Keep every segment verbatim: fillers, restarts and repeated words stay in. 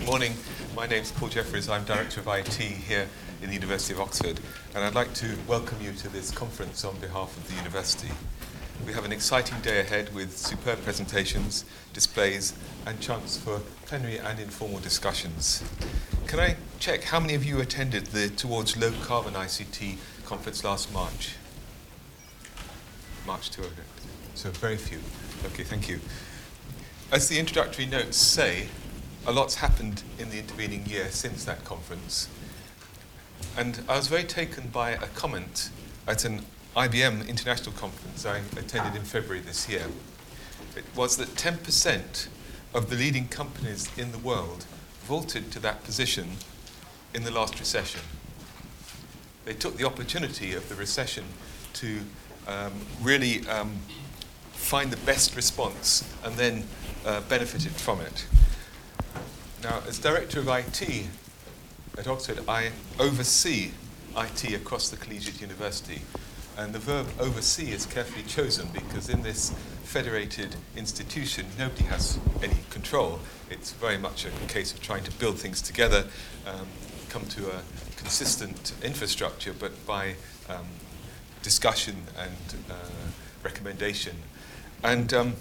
morning. My name's Paul Jeffries. I'm Director of I T here in the University of Oxford, and I'd like to welcome you to this conference on behalf of the university. We have an exciting day ahead with superb presentations, displays, and chance for plenary and informal discussions. Can I check how many of you attended the Towards Low Carbon I C T conference last March? March two, so very few. Okay, thank you. As the introductory notes say, a lot's happened in the intervening year since that conference. And I was very taken by a comment at an I B M international conference I attended in February this year. It was that ten percent of the leading companies in the world vaulted to that position in the last recession. They took the opportunity of the recession to um, really um, find the best response and then uh, benefited from it. Now, as Director of I T at Oxford, I oversee I T across the collegiate university. And the verb oversee is carefully chosen because in this federated institution, nobody has any control. It's very much a case of trying to build things together, um, come to a consistent infrastructure, but by um, discussion and uh, recommendation. And um,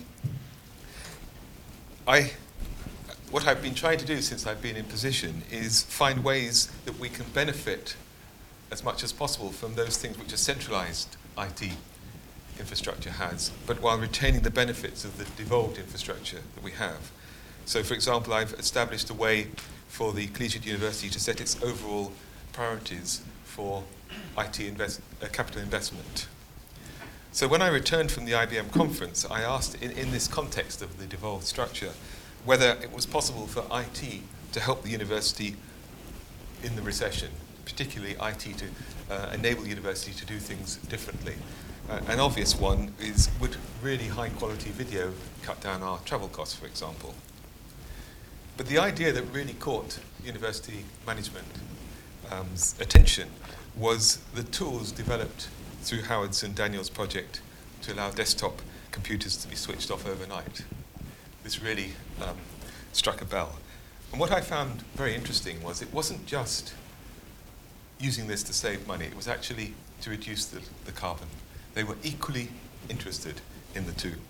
I, what I've been trying to do since I've been in position is find ways that we can benefit as much as possible from those things which a centralized I T infrastructure has, but while retaining the benefits of the devolved infrastructure that we have. So, for example, I've established a way for the collegiate university to set its overall priorities for I T invest, uh, capital investment. So when I returned from the I B M conference, I asked, in, in this context of the devolved structure, whether it was possible for I T to help the university in the recession, particularly I T to uh, enable the university to do things differently. Uh, an obvious one is, would really high quality video cut down our travel costs, for example? But the idea that really caught university management's attention was the tools developed through Howard's and Daniel's project to allow desktop computers to be switched off overnight. This really um, struck a bell. And what I found very interesting was it wasn't just using this to save money, it was actually to reduce the, the carbon. They were equally interested in the two.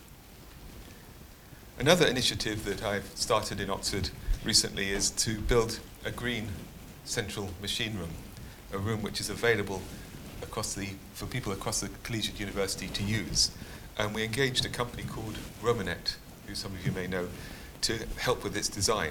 Another initiative that I've started in Oxford recently is to build a green central machine room, a room which is available across the, for people across the collegiate university to use. And we engaged a company called Romanet, who some of you may know, to help with its design.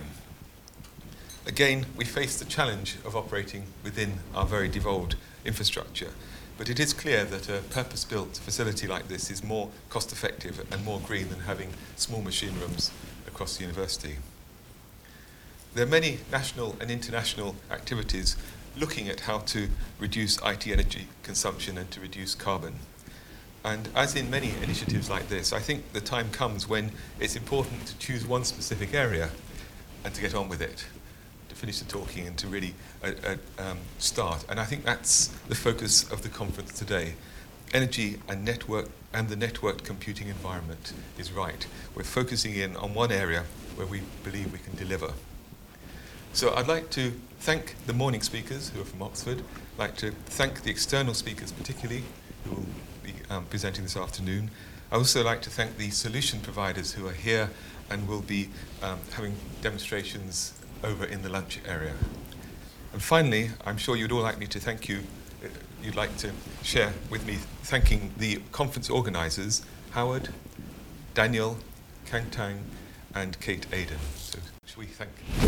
Again, we face the challenge of operating within our very devolved infrastructure, but it is clear that a purpose-built facility like this is more cost-effective and more green than having small machine rooms across the university. There are many national and international activities looking at how to reduce I T energy consumption and to reduce carbon. And as in many initiatives like this, I think the time comes when it's important to choose one specific area and to get on with it, to finish the talking and to really uh, uh, um, start. And I think that's the focus of the conference today. Energy and network and the networked computing environment is right. We're focusing in on one area where we believe we can deliver. So I'd like to thank the morning speakers who are from Oxford. I'd like to thank the external speakers particularly, who will be um, presenting this afternoon. I'd also like to thank the solution providers who are here and will be um, having demonstrations over in the lunch area. And finally, I'm sure you'd all like me to thank you, uh, you'd like to share with me thanking the conference organisers, Howard, Daniel, Kang Tang, and Kate Aden. So shall we thank